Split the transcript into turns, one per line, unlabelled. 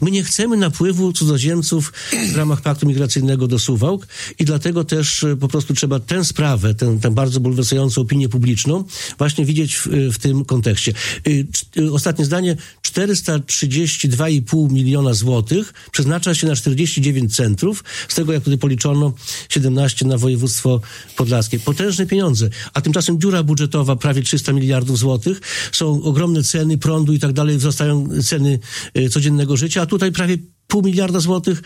My nie chcemy napływu cudzoziemców w ramach paktu migracyjnego do Suwałk i dlatego też po prostu trzeba tę sprawę, tę bardzo bulwersującą opinię publiczną właśnie widzieć w tym kontekście. Ostatnie zdanie. 432,5 miliona złotych przeznacza się na 49 centrów, z tego jak tutaj policzono 17 na województwo podlaskie. Potężne pieniądze, a tymczasem dziura budżetowa prawie 300 miliardów złotych, są ogromne ceny prądu i tak dalej, wzrastają ceny codziennego życia, a tutaj prawie 0,5 miliarda złotych